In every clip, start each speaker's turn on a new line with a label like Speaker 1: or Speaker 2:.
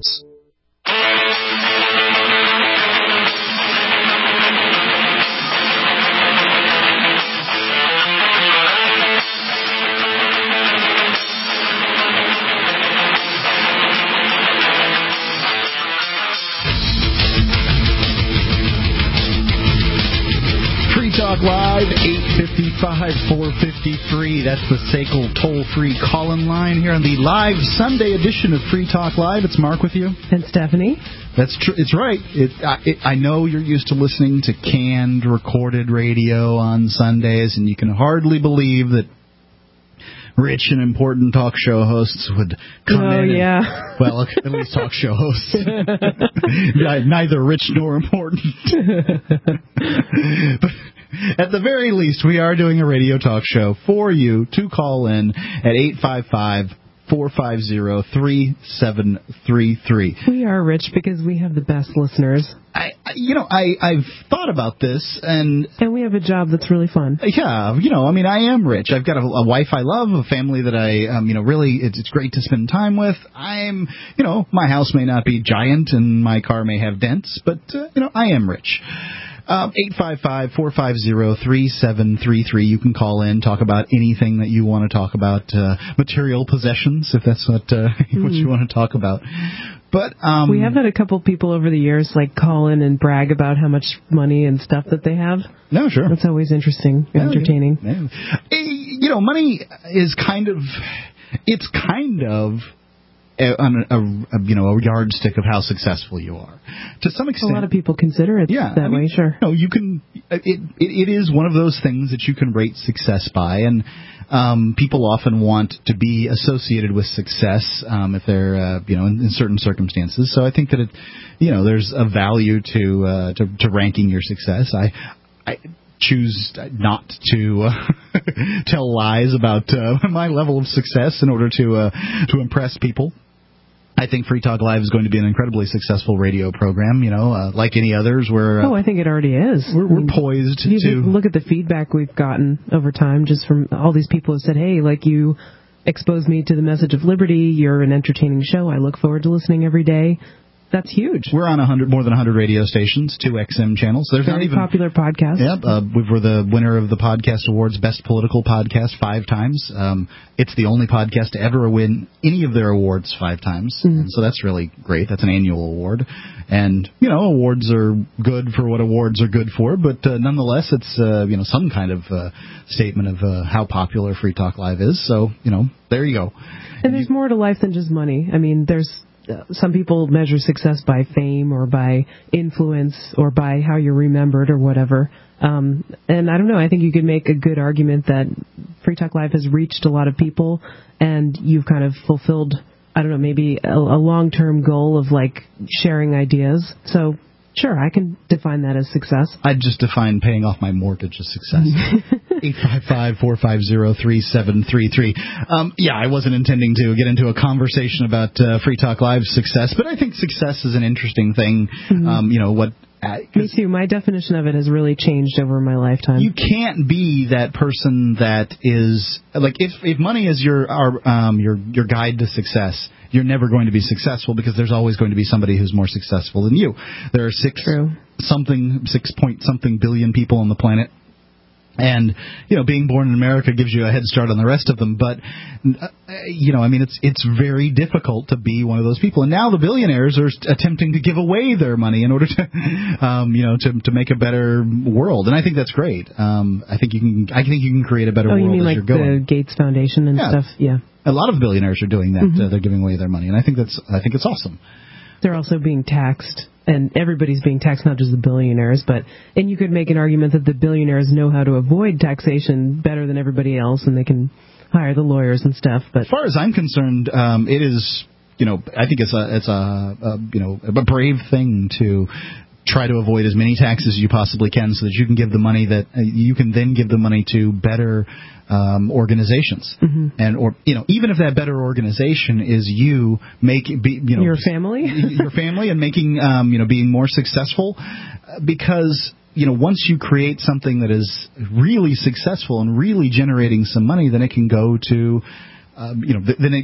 Speaker 1: Lives.
Speaker 2: Talk Live, 855-453. That's the SACL toll-free call-in line here on the live Sunday edition of Free Talk Live. It's Mark with you.
Speaker 3: And Stephanie.
Speaker 2: That's true. It's right. I know you're used to listening to canned, recorded radio on Sundays, and you can hardly believe that rich and important talk show hosts would come in.
Speaker 3: Oh, yeah.
Speaker 2: Well, at least talk show hosts. Neither rich nor important. But at the very least, we are doing a radio talk show for you to call in at 855-450-3733.
Speaker 3: We are rich because we have the best listeners.
Speaker 2: I've thought about this, and
Speaker 3: we have a job that's really fun.
Speaker 2: Yeah, I am rich. I've got a wife I love, a family that I, really, it's great to spend time with. My house may not be giant and my car may have dents, but, I am rich. 855-450-3733. You can call in, talk about anything that you want to talk about, material possessions, if that's what you want to talk about. But
Speaker 3: we have had a couple people over the years call in and brag about how much money and stuff that they have.
Speaker 2: No, sure.
Speaker 3: That's always interesting, entertaining.
Speaker 2: Yeah. Money is kind of a yardstick of how successful you are. To some extent,
Speaker 3: a lot of people consider it that way. Sure.
Speaker 2: No, you can. It is one of those things that you can rate success by, and people often want to be associated with success if they're in certain circumstances. So I think that there's a value to ranking your success. I choose not to tell lies about my level of success in order to impress people. I think Free Talk Live is going to be an incredibly successful radio program, like any others.
Speaker 3: I think it already is.
Speaker 2: We're poised to...
Speaker 3: Look at the feedback we've gotten over time just from all these people who said, hey, you exposed me to the message of liberty, you're an entertaining show, I look forward to listening every day. That's huge.
Speaker 2: We're on more than 100 radio stations, 2 XM channels. There's
Speaker 3: Very popular podcast.
Speaker 2: Yep. We were the winner of the Podcast Awards Best Political Podcast 5 times. It's the only podcast to ever win any of their awards 5 times. Mm-hmm. So that's really great. That's an annual award. And, awards are good for what awards are good for. But nonetheless, it's, some kind of statement of how popular Free Talk Live is. So, there you go.
Speaker 3: And there's more to life than just money. I mean, some people measure success by fame or by influence or by how you're remembered or whatever. And I don't know, I think you could make a good argument that Free Talk Live has reached a lot of people and you've kind of fulfilled, maybe a long-term goal of sharing ideas. So sure, I can define that as success.
Speaker 2: I'd just define paying off my mortgage as success. 855-450-3733. I wasn't intending to get into a conversation about Free Talk Live's success, but I think success is an interesting thing.
Speaker 3: Mm-hmm. Me too. My definition of it has really changed over my lifetime.
Speaker 2: You can't be that person that is if money is your guide to success, you're never going to be successful because there's always going to be somebody who's more successful than you. There are 6 point something billion people on the planet. And, being born in America gives you a head start on the rest of them. But, it's very difficult to be one of those people. And now the billionaires are attempting to give away their money in order to, to make a better world. And I think that's great. I think you can create a better world as you're going.
Speaker 3: You mean the Gates Foundation and stuff? Yeah.
Speaker 2: A lot of billionaires are doing that. Mm-hmm. They're giving away their money. And I think it's awesome.
Speaker 3: They're also being taxed, and everybody's being taxed, not just the billionaires. And you could make an argument that the billionaires know how to avoid taxation better than everybody else, and they can hire the lawyers and stuff. But
Speaker 2: as far as I'm concerned, it is, I think it's a brave thing to try to avoid as many taxes as you possibly can, so that you can give the money to better organizations, mm-hmm. and even if that better organization is your family, and making being more successful, because once you create something that is really successful and really generating some money, then it can go to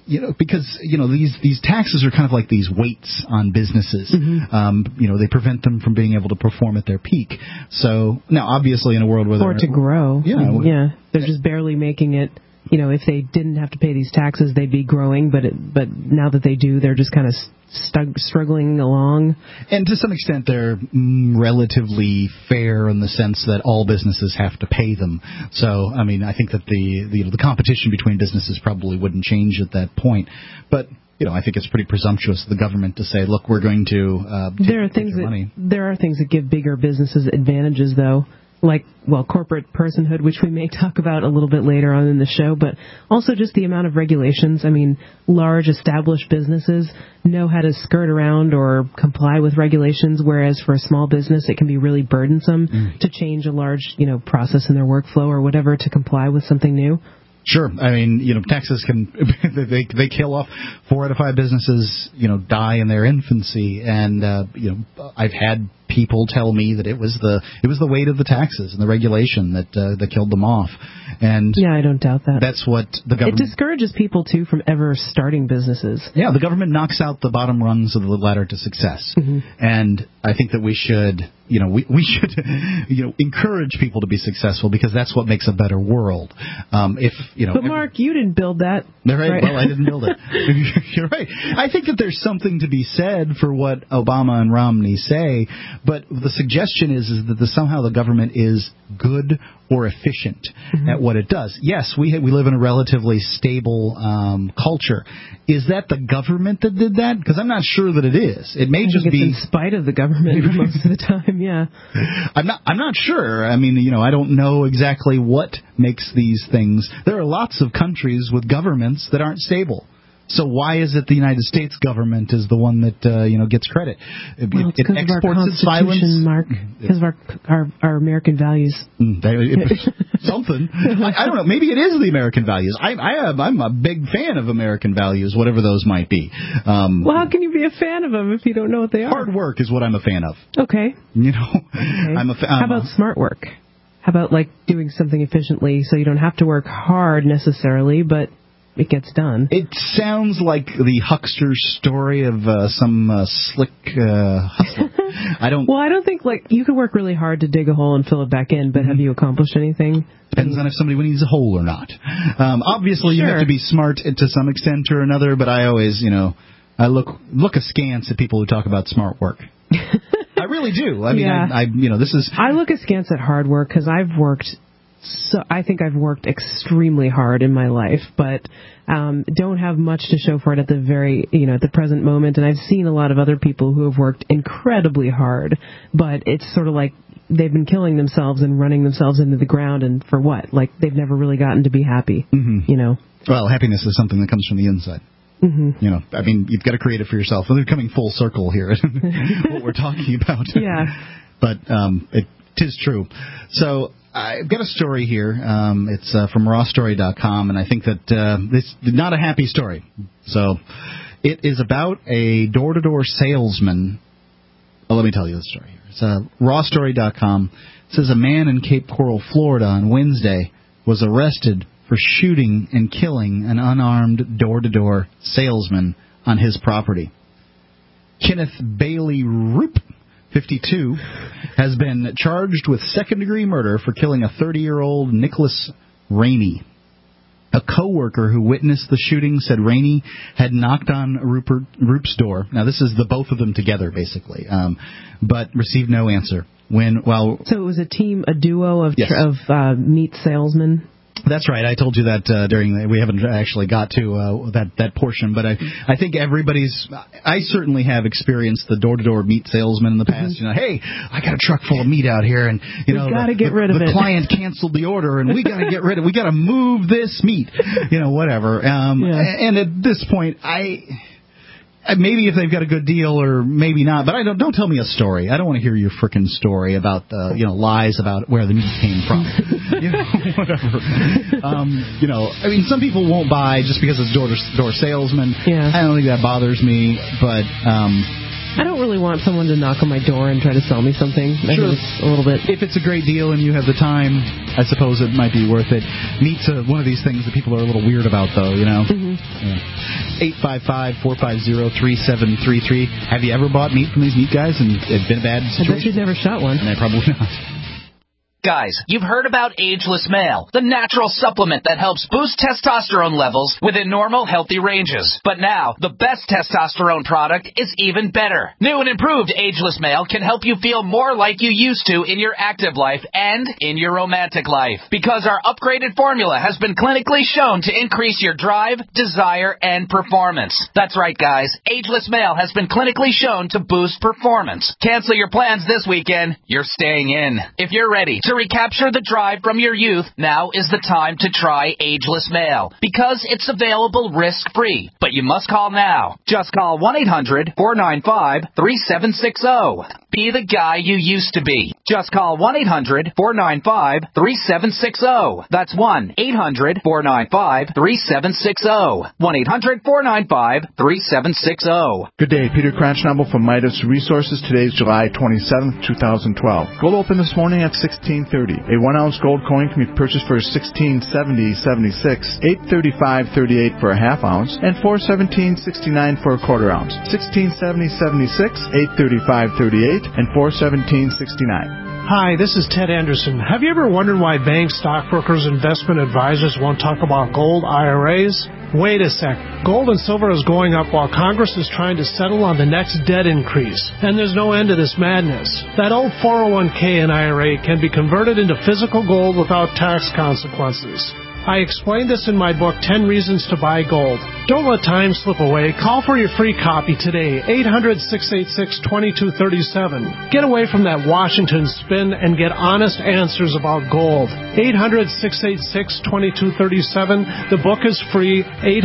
Speaker 2: because these taxes are kind of like these weights on businesses. They prevent them from being able to perform at their peak. So now, obviously, in a world where
Speaker 3: or to grow, they're just barely making it. If they didn't have to pay these taxes, they'd be growing. But now that they do, they're just kind of struggling along.
Speaker 2: And to some extent, they're relatively fair in the sense that all businesses have to pay them. So, I mean, I think that the competition between businesses probably wouldn't change at that point. But I think it's pretty presumptuous of the government to say, look, we're going to take your money.
Speaker 3: There are things that give bigger businesses advantages, though. Like, corporate personhood, which we may talk about a little bit later on in the show, but also just the amount of regulations. I mean, large established businesses know how to skirt around or comply with regulations, whereas for a small business, it can be really burdensome to change a large, process in their workflow or whatever to comply with something new.
Speaker 2: Sure. I mean, taxes can they kill off 4 out of 5 businesses, die in their infancy, and I've had people tell me that it was the weight of the taxes and the regulation that killed them off. And
Speaker 3: I don't doubt that.
Speaker 2: That's what the government...
Speaker 3: It discourages people too from ever starting businesses.
Speaker 2: Yeah, the government knocks out the bottom rungs of the ladder to success. And I think that we should encourage people to be successful, because that's what makes a better world.
Speaker 3: But Mark, you didn't build that.
Speaker 2: Right? Well, I didn't build it. You're right. I think that there's something to be said for what Obama and Romney say, but the suggestion is that somehow the government is good or efficient at what it does. Yes, we live in a relatively stable culture. Is that the government that did that? Because I'm not sure that it is. It may just be
Speaker 3: in spite of the government most of the time. Yeah,
Speaker 2: I'm not sure. I mean, I don't know exactly what makes these things. There are lots of countries with governments that aren't stable. So why is it the United States government is the one that gets credit?
Speaker 3: It's because of our Constitution, Mark. Because of our American values.
Speaker 2: Something. I don't know. Maybe it is the American values. I'm a big fan of American values, whatever those might be.
Speaker 3: Well, how can you be a fan of them if you don't know what they are?
Speaker 2: Hard work is what I'm a fan of.
Speaker 3: Okay.
Speaker 2: I'm
Speaker 3: how about smart work? How about doing something efficiently so you don't have to work hard necessarily, but it gets done?
Speaker 2: It sounds like the huckster's story of some slick hustler. I don't
Speaker 3: think you could work really hard to dig a hole and fill it back in, but have you accomplished anything?
Speaker 2: Depends on if somebody needs a hole or not. Obviously, you have to be smart to some extent or another, but I always, I look askance at people who talk about smart work. I really do. I mean, this is... I
Speaker 3: look askance at hard work because I think I've worked extremely hard in my life, but don't have much to show for it at the present moment. And I've seen a lot of other people who have worked incredibly hard, but it's sort of like they've been killing themselves and running themselves into the ground, and for what? They've never really gotten to be happy.
Speaker 2: Well, happiness is something that comes from the inside. I mean, you've got to create it for yourself. We're coming full circle here what we're talking about.
Speaker 3: Yeah.
Speaker 2: But it is true. So I've got a story here. It's from rawstory.com, and I think that this is not a happy story. So it is about a door-to-door salesman. Well, let me tell you the story here. It's rawstory.com. It says a man in Cape Coral, Florida on Wednesday was arrested for shooting and killing an unarmed door-to-door salesman on his property. Kenneth Bailey Roop, 52, has been charged with second-degree murder for killing a 30-year-old Nicholas Rainey. A co-worker who witnessed the shooting said Rainey had knocked on Roop's door. Now, this is the both of them together, basically, but received no answer. So
Speaker 3: it was a duo of
Speaker 2: yes.
Speaker 3: Meat salesmen?
Speaker 2: That's right. I told you that we haven't actually got to that portion, but I think I certainly have experienced the door-to-door meat salesman in the past. Hey, I got a truck full of meat out here, and we
Speaker 3: got to get rid of it.
Speaker 2: The client canceled the order, and we got to get rid of it. We got to move this meat, whatever. And at this point, maybe if they've got a good deal or maybe not, but don't tell me a story. I don't want to hear your frickin' story about lies about where the meat came from. Whatever. I mean, some people won't buy just because it's door salesman.
Speaker 3: Yeah.
Speaker 2: I don't think that bothers me, but
Speaker 3: I don't really want someone to knock on my door and try to sell me something. I think it's a little bit.
Speaker 2: If it's a great deal and you have the time, I suppose it might be worth it. Meat's one of these things that people are a little weird about, though,
Speaker 3: Mm-hmm.
Speaker 2: Yeah. 855-450-3733. Have you ever bought meat from these meat guys and it's been a bad situation?
Speaker 3: I bet you've never shot one.
Speaker 2: And probably not.
Speaker 1: Guys, you've heard about Ageless Male, the natural supplement that helps boost testosterone levels within normal, healthy ranges. But now, the best testosterone product is even better. New and improved Ageless Male can help you feel more like you used to in your active life and in your romantic life. Because our upgraded formula has been clinically shown to increase your drive, desire, and performance. That's right, guys. Ageless Male has been clinically shown to boost performance. Cancel your plans this weekend. You're staying in. If you're ready to recapture the drive from your youth, now is the time to try Ageless Male, because it's available risk-free. But you must call now. Just call 1-800-495-3760. Be the guy you used to be. Just call 1-800-495-3760. That's 1-800-495-3760. 1-800-495-3760.
Speaker 4: Good day, Peter Cranshnabel from Midas Resources. Today is July 27th, 2012. Gold opened this morning at $16.30. A 1-ounce gold coin can be purchased for $16.70.76, $8.35.38 for a half ounce, and $4.17.69 for a quarter ounce. $16.70.76, $8.35.38, and $4.17.69.
Speaker 5: Hi, this is Ted Anderson. Have you ever wondered why banks, stockbrokers, investment advisors won't talk about gold IRAs? Wait a sec. Gold and silver is going up while Congress is trying to settle on the next debt increase. And there's no end to this madness. That old 401k and IRA can be converted into physical gold without tax consequences. I explained this in my book, 10 Reasons to Buy Gold. Don't let time slip away. Call for your free copy today, 800-686-2237. Get away from that Washington spin and get honest answers about gold. 800-686-2237. The book is free,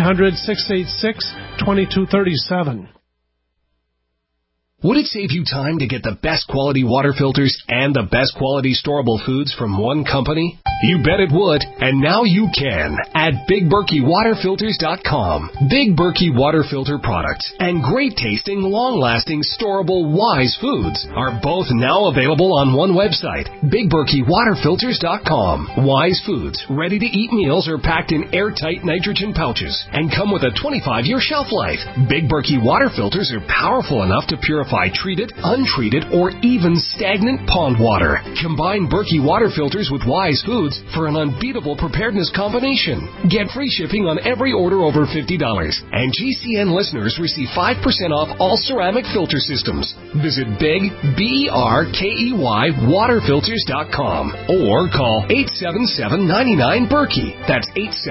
Speaker 5: 800-686-2237.
Speaker 6: Would it save you time to get the best quality water filters and the best quality storable foods from one company? You bet it would, and now you can at BigBerkeyWaterFilters.com. Big Berkey water filter products and great tasting, long-lasting, storable Wise foods are both now available on one website, BigBerkeyWaterFilters.com. Wise foods, ready-to-eat meals are packed in airtight nitrogen pouches and come with a 25-year shelf life. Big Berkey water filters are powerful enough to purify treated, untreated, or even stagnant pond water. Combine Berkey water filters with Wise foods for an unbeatable preparedness combination. Get free shipping on every order over $50. And GCN listeners receive 5% off all ceramic filter systems. Visit Big, BERKEY, waterfilters.com or call 877-99-BERKEY. That's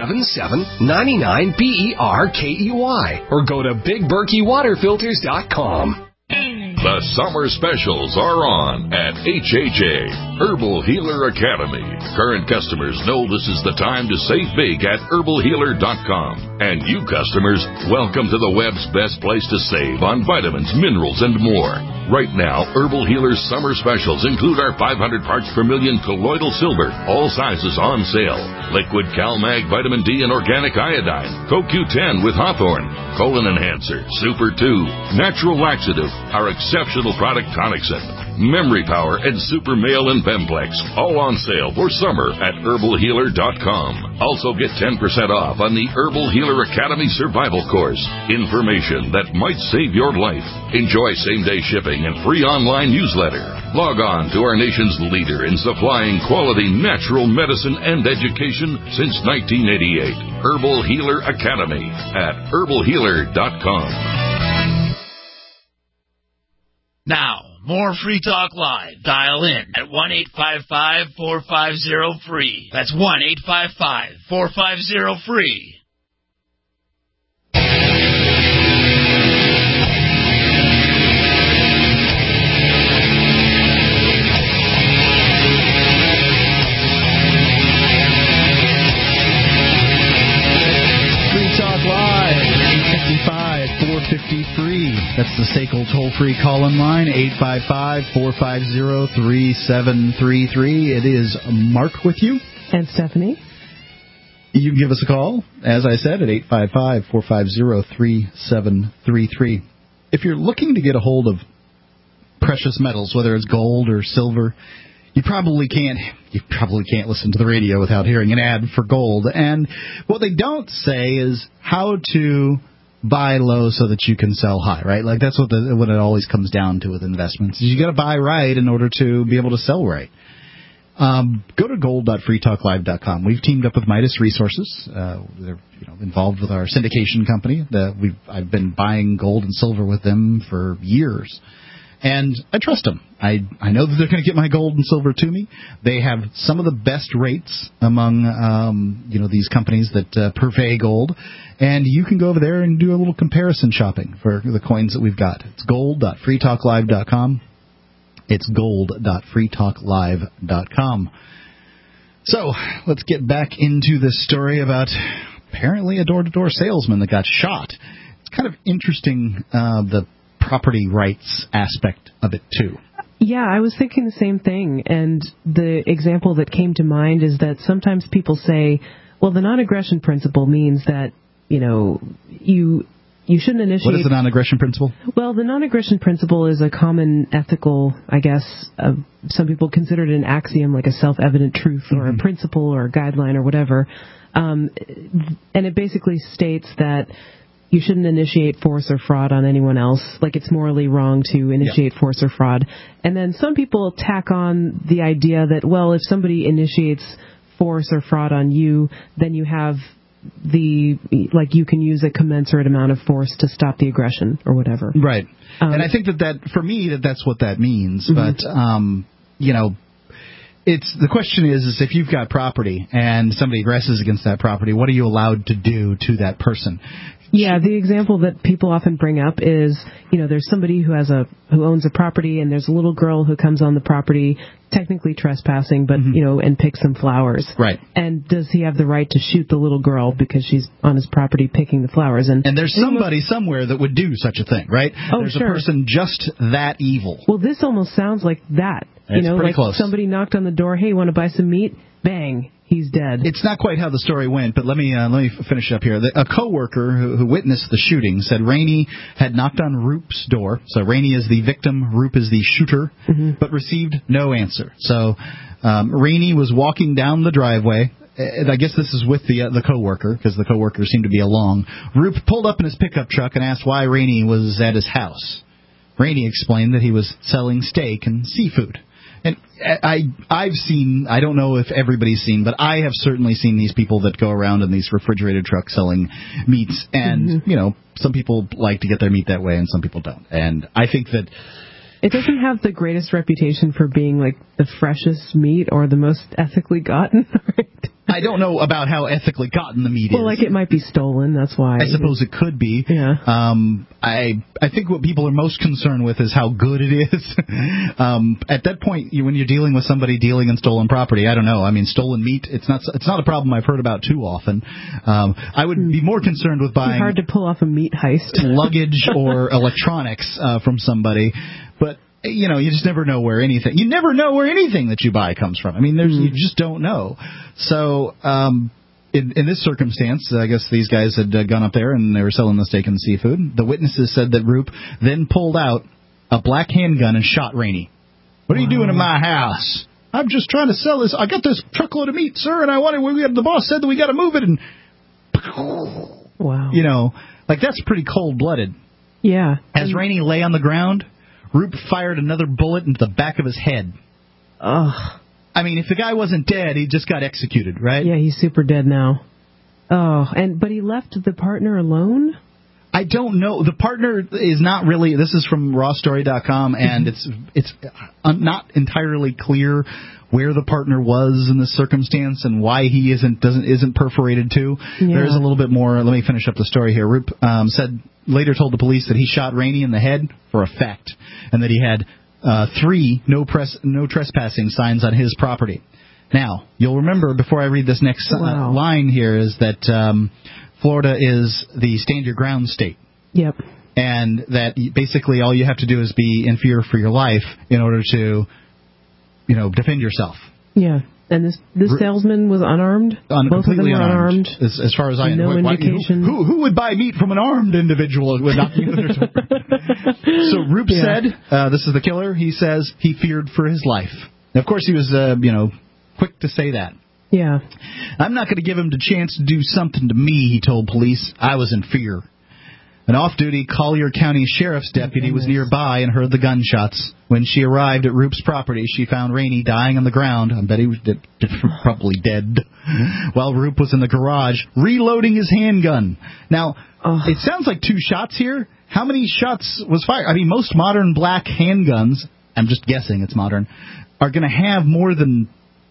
Speaker 6: 877-99-BERKEY. Or go to BigBerkeyWaterFilters.com.
Speaker 7: The summer specials are on at HHA, Herbal Healer Academy. Current customers know this is the time to save big at herbalhealer.com. And you customers, welcome to the web's best place to save on vitamins, minerals, and more. Right now, Herbal Healer's summer specials include our 500 parts per million colloidal silver, all sizes on sale. Liquid CalMag Vitamin D and Organic Iodine, CoQ10 with Hawthorne, Colon Enhancer, Super 2, Natural Laxative, our exceptional product Tonicsyn, Memory Power, and Super Male and Bemplex, all on sale for summer at herbalhealer.com. Also get 10% off on the Herbal Healer Academy Survival Course. Information that might save your life. Enjoy same-day shipping and free online newsletter. Log on to our nation's leader in supplying quality natural medicine and education since 1988. Herbal Healer Academy at herbalhealer.com.
Speaker 8: Now, more Free Talk Live. Dial in at 1-855-450-FREE. That's 1-855-450-FREE.
Speaker 2: That's the SACL toll-free call-in line, 855-450-3733. It is Mark with you.
Speaker 3: And Stephanie.
Speaker 2: You can give us a call, as I said, at 855-450-3733. If you're looking to get a hold of precious metals, whether it's gold or silver, you probably can't listen to the radio without hearing an ad for gold. And what they don't say is how to buy low so that you can sell high, right? Like that's what it always comes down to with investments. You got to buy right in order to be able to sell right. Go to gold.freetalklive.com. We've teamed up with Midas Resources. They're involved with our syndication company. I've been buying gold and silver with them for years. And I trust them. I know that they're going to get my gold and silver to me. They have some of the best rates among these companies that purvey gold. And you can go over there and do a little comparison shopping for the coins that we've got. It's gold.freetalklive.com. It's gold.freetalklive.com. So let's get back into this story about apparently a door-to-door salesman that got shot. It's kind of interesting, the property rights aspect of it, too.
Speaker 3: Yeah, I was thinking the same thing. And the example that came to mind is that sometimes people say, well, the non-aggression principle means that, you shouldn't initiate...
Speaker 2: What is the non-aggression principle?
Speaker 3: Well, the non-aggression principle is a common ethical, I guess, some people consider it an axiom, like a self-evident truth or a principle or a guideline or whatever. And it basically states that you shouldn't initiate force or fraud on anyone else. Like it's morally wrong to initiate force or fraud. And then some people tack on the idea that, well, if somebody initiates force or fraud on you, then you have you can use a commensurate amount of force to stop the aggression or whatever.
Speaker 2: Right. And I think that for me, that's what that means. But, it's the question is if you've got property and somebody aggresses against that property, what are you allowed to do to that person?
Speaker 3: Yeah, the example that people often bring up is, there's somebody who owns a property and there's a little girl who comes on the property, technically trespassing, but, and picks some flowers.
Speaker 2: Right.
Speaker 3: And does he have the right to shoot the little girl because she's on his property picking the flowers? And
Speaker 2: there's somebody somewhere that would do such a thing, right?
Speaker 3: Oh,
Speaker 2: there's
Speaker 3: sure.
Speaker 2: a person just that evil.
Speaker 3: Well, this almost sounds like that.
Speaker 2: It's pretty close.
Speaker 3: Somebody knocked on the door, hey, want to buy some meat? Bang. He's dead.
Speaker 2: It's not quite how the story went, but let me finish up here. A coworker who witnessed the shooting said Rainey had knocked on Roop's door. So Rainey is the victim, Roop is the shooter, but received no answer. So Rainey was walking down the driveway. And I guess this is with the coworker because the coworker seemed to be along. Roop pulled up in his pickup truck and asked why Rainey was at his house. Rainey explained that he was selling steak and seafood. And I've seen, I don't know if everybody's seen, but I have certainly seen these people that go around in these refrigerated trucks selling meats. And, some people like to get their meat that way and some people don't. And I think that...
Speaker 3: It doesn't have the greatest reputation for being like the freshest meat or the most ethically gotten, right?
Speaker 2: I don't know about how ethically gotten the meat is.
Speaker 3: Well, like it might be stolen, that's why.
Speaker 2: I suppose it could be.
Speaker 3: Yeah.
Speaker 2: I think what people are most concerned with is how good it is. At that point, when you're dealing with somebody dealing in stolen property, I don't know. I mean, stolen meat, it's not a problem I've heard about too often. I would be more concerned with buying...
Speaker 3: It's hard to pull off a meat heist.
Speaker 2: luggage or electronics from somebody. But... you just never know where anything that you buy comes from. I mean, you just don't know. So, in this circumstance, I guess these guys had gone up there and they were selling the steak and seafood. The witnesses said that Roop then pulled out a black handgun and shot Rainey. What are you doing in my house? I'm just trying to sell this. I got this truckload of meat, sir, and the boss said that we got to move it. And,
Speaker 3: wow.
Speaker 2: That's pretty cold-blooded.
Speaker 3: Yeah.
Speaker 2: As Rainey lay on the ground, Roop fired another bullet into the back of his head.
Speaker 3: Ugh.
Speaker 2: I mean, if the guy wasn't dead, he just got executed, right?
Speaker 3: Yeah, he's super dead now. Oh, but he left the partner alone?
Speaker 2: I don't know. The partner is not really... This is from rawstory.com, and it's not entirely clear where the partner was in this circumstance and why he isn't perforated too. Yeah. There's a little bit more. Let me finish up the story here. Roop later told the police that he shot Rainey in the head for effect and that he had 3 no trespassing signs on his property. Now, you'll remember before I read this next line here is that Florida is the stand your ground state.
Speaker 3: Yep.
Speaker 2: And that basically all you have to do is be in fear for your life in order to, defend yourself.
Speaker 3: Yeah. And this salesman was unarmed? Both of them were unarmed?
Speaker 2: As far as I know.
Speaker 3: No indication.
Speaker 2: Who would buy meat from an armed individual with knocking on their door? So Roop said, this is the killer, he says he feared for his life. Now, of course, he was, quick to say that.
Speaker 3: Yeah.
Speaker 2: I'm not going to give him the chance to do something to me, he told police. I was in fear. An off-duty Collier County Sheriff's deputy was nearby and heard the gunshots. When she arrived at Roop's property, she found Rainey dying on the ground. I bet he was probably dead. While Roop was in the garage reloading his handgun. Now, it sounds like 2 shots here. How many shots was fired? I mean, most modern black handguns, I'm just guessing it's modern, are going to have more than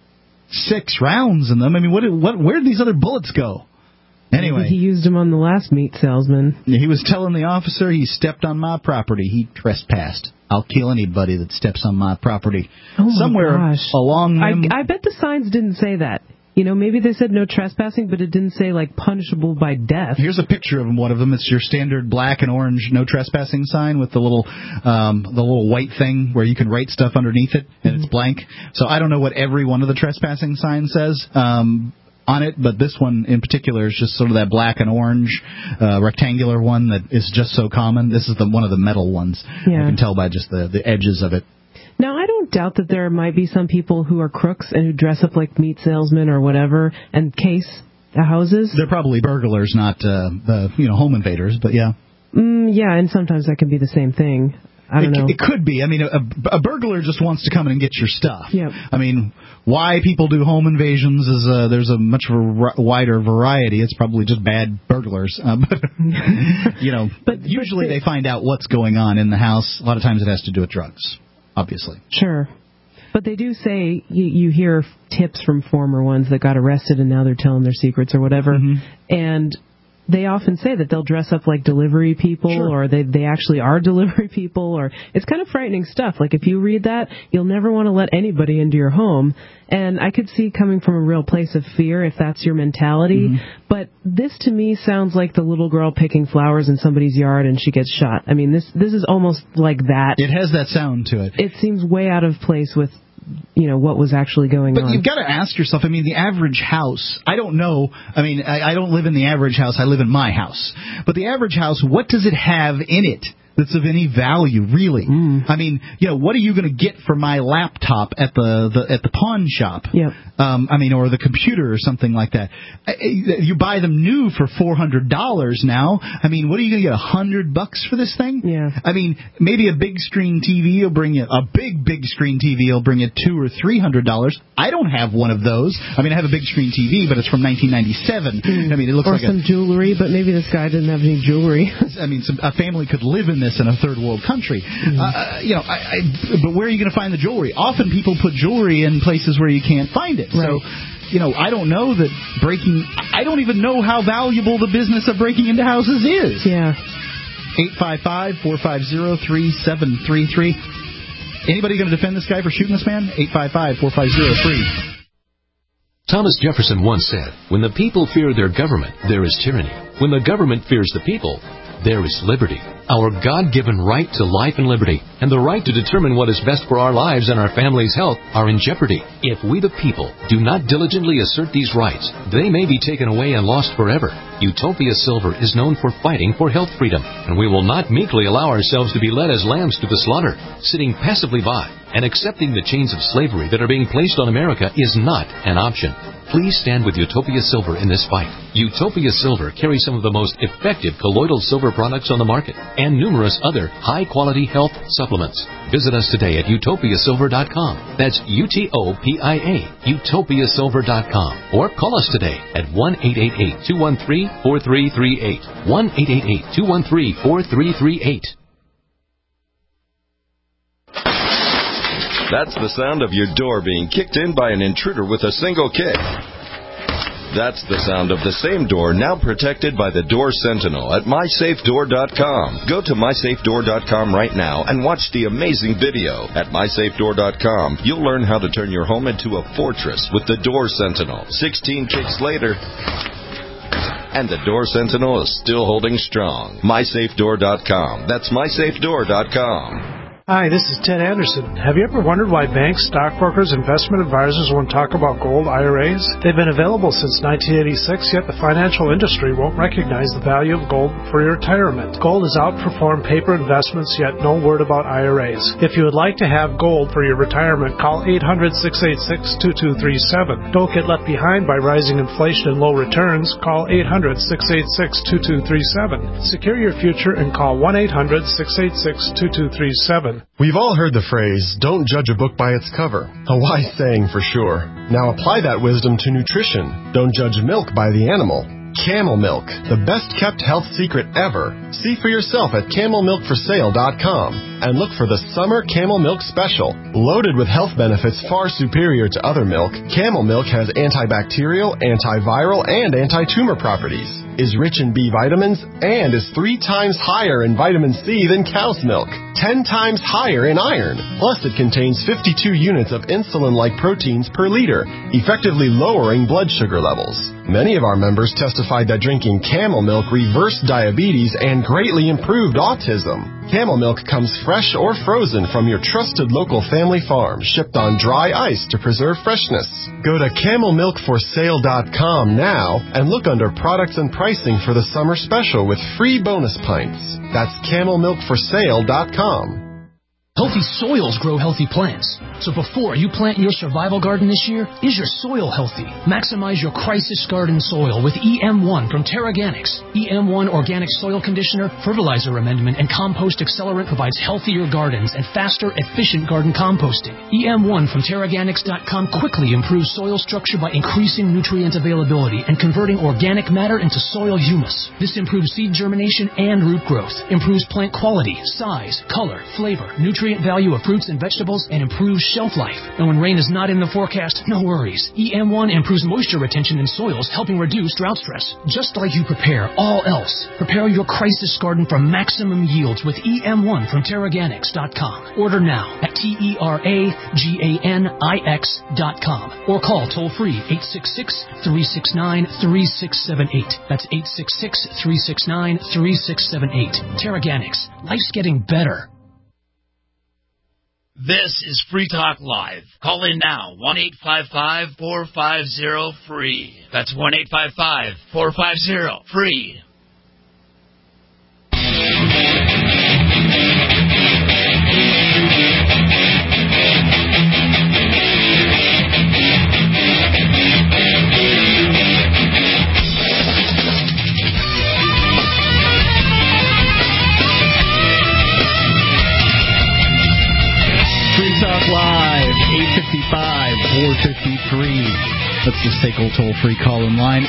Speaker 2: 6 rounds in them. I mean, where did these other bullets go? Anyway,
Speaker 3: maybe he used them on the last meat salesman.
Speaker 2: He was telling the officer he stepped on my property. He trespassed. I'll kill anybody that steps on my property.
Speaker 3: Oh
Speaker 2: Somewhere
Speaker 3: my gosh.
Speaker 2: along them.
Speaker 3: I bet the signs didn't say that. You know, maybe they said no trespassing, but it didn't say, like, punishable by death.
Speaker 2: Here's a picture of one of them. It's your standard black and orange no trespassing sign with the little white thing where you can write stuff underneath it, and it's blank. So I don't know what every one of the trespassing signs says on it, but this one in particular is just sort of that black and orange rectangular one that is just so common. This is one of the metal ones.
Speaker 3: Yeah.
Speaker 2: I can tell by just the edges of it.
Speaker 3: Now, I don't doubt that there might be some people who are crooks and who dress up like meat salesmen or whatever and case the houses.
Speaker 2: They're probably burglars, not home invaders, but yeah.
Speaker 3: Yeah, and sometimes that can be the same thing. I don't know.
Speaker 2: It could be. I mean, a burglar just wants to come in and get your stuff.
Speaker 3: Yep.
Speaker 2: I mean, why people do home invasions is there's a much wider variety. It's probably just bad burglars. But usually they find out what's going on in the house. A lot of times it has to do with drugs, obviously.
Speaker 3: Sure. But they do say you hear tips from former ones that got arrested and now they're telling their secrets or whatever. And they often say that they'll dress up like delivery people, or they actually are delivery people, or it's kind of frightening stuff. Like, if you read that, you'll never want to let anybody into your home. And I could see coming from a real place of fear if that's your mentality. But this to me sounds like the little girl picking flowers in somebody's yard and she gets shot. I mean, this is almost like that.
Speaker 2: It has that sound to it.
Speaker 3: It seems way out of place with what was actually going on.
Speaker 2: But you've got to ask yourself, I mean, the average house, I don't know, I mean, I don't live in the average house, I live in my house. But the average house, what does it have in it that's of any value, really? I mean, what are you going to get for my laptop at the pawn shop?
Speaker 3: Yep.
Speaker 2: I mean, or the computer or something like that. You buy them new for $400 now. I mean, what are you going to get, $100 for this thing?
Speaker 3: Yeah.
Speaker 2: I mean, maybe a big screen TV will bring you, a big screen TV will bring you $200 or $300. I don't have one of those. I mean, I have a big screen TV, but it's from 1997. I mean, it looks like
Speaker 3: some jewelry, but maybe this guy didn't have any jewelry.
Speaker 2: I mean, a family could live in this in a third world country. But where are you going to find the jewelry? Often people put jewelry in places where you can't find it.
Speaker 3: Right.
Speaker 2: So, I don't know that I don't even know how valuable the business of breaking into houses is.
Speaker 3: Yeah.
Speaker 2: 855-450-3733. Anybody going to defend this guy for shooting this man? 855-450-3.
Speaker 6: Thomas Jefferson once said, "When the people fear their government, there is tyranny. When the government fears the people, there is liberty." Our God-given right to life and liberty, and the right to determine what is best for our lives and our family's health, are in jeopardy. If we the people do not diligently assert these rights, they may be taken away and lost forever. Utopia Silver is known for fighting for health freedom, and we will not meekly allow ourselves to be led as lambs to the slaughter. Sitting passively by and accepting the chains of slavery that are being placed on America is not an option. Please stand with Utopia Silver in this fight. Utopia Silver carries some of the most effective colloidal silver products on the market and numerous other high-quality health supplements. Visit us today at utopiasilver.com. That's UTOPIA, utopiasilver.com. Or call us today at 1-888-213-4338. 1-888-213-4338.
Speaker 9: That's the sound of your door being kicked in by an intruder with a single kick. That's the sound of the same door now protected by the Door Sentinel at MySafeDoor.com. Go to MySafeDoor.com right now and watch the amazing video. At MySafeDoor.com, you'll learn how to turn your home into a fortress with the Door Sentinel. 16 kicks later, and the Door Sentinel is still holding strong. MySafeDoor.com. That's MySafeDoor.com.
Speaker 5: Hi, this is Ted Anderson. Have you ever wondered why banks, stockbrokers, investment advisors won't talk about gold IRAs? They've been available since 1986, yet the financial industry won't recognize the value of gold for your retirement. Gold has outperformed paper investments, yet no word about IRAs. If you would like to have gold for your retirement, call 800-686-2237. Don't get left behind by rising inflation and low returns. Call 800-686-2237. Secure your future and call 1-800-686-2237.
Speaker 10: We've all heard the phrase, don't judge a book by its cover. A wise saying for sure. Now apply that wisdom to nutrition. Don't judge milk by the animal. Camel Milk, the best kept health secret ever. See for yourself at CamelMilkForSale.com and look for the Summer Camel Milk Special. Loaded with health benefits far superior to other milk, Camel Milk has antibacterial, antiviral, and anti-tumor properties, is rich in B vitamins, and is 3 times higher in vitamin C than cow's milk, 10 times higher in iron. Plus, it contains 52 units of insulin-like proteins per liter, effectively lowering blood sugar levels. Many of our members testified that drinking Camel Milk reversed diabetes and greatly improved autism. Camel Milk comes fresh or frozen from your trusted local family farm, shipped on dry ice to preserve freshness. Go to CamelMilkForSale.com now and look under products and pricing for the summer special with free bonus pints. That's CamelMilkForSale.com.
Speaker 6: Healthy soils grow healthy plants. So before you plant your survival garden this year, is your soil healthy? Maximize your crisis garden soil with EM1 from TerraGanix. EM1 Organic Soil Conditioner, Fertilizer Amendment, and Compost Accelerant provides healthier gardens and faster, efficient garden composting. EM1 from TerraGanix.com quickly improves soil structure by increasing nutrient availability and converting organic matter into soil humus. This improves seed germination and root growth, improves plant quality, size, color, flavor, nutrient value of fruits and vegetables, and improves shelf life. And when rain is not in the forecast, no worries. EM1 improves moisture retention in soils, helping reduce drought stress. Just like you prepare all else, prepare your crisis garden for maximum yields with EM1 from TerraGanix.com. Order now at TerraGanix.com or call toll-free 866-369-3678. That's 866-369-3678. TerraGanix. Life's getting better.
Speaker 8: This is Free Talk Live. Call in now, 1-855-450-FREE. That's 1-855-450-FREE.
Speaker 2: Live, 855-453. Let's just take old toll-free call-in line,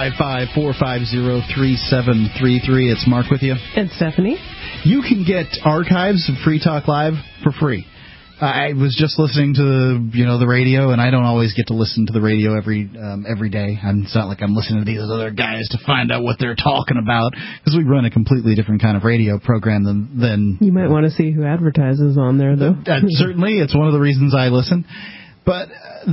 Speaker 2: 855-450-3733. It's Mark with you.
Speaker 3: And Stephanie.
Speaker 2: You can get archives of Free Talk Live for free. I was just listening to the radio, and I don't always get to listen to the radio every day. It's not like I'm listening to these other guys to find out what they're talking about, because we run a completely different kind of radio program than
Speaker 3: you might want to see who advertises on there, though.
Speaker 2: Certainly, it's one of the reasons I listen. But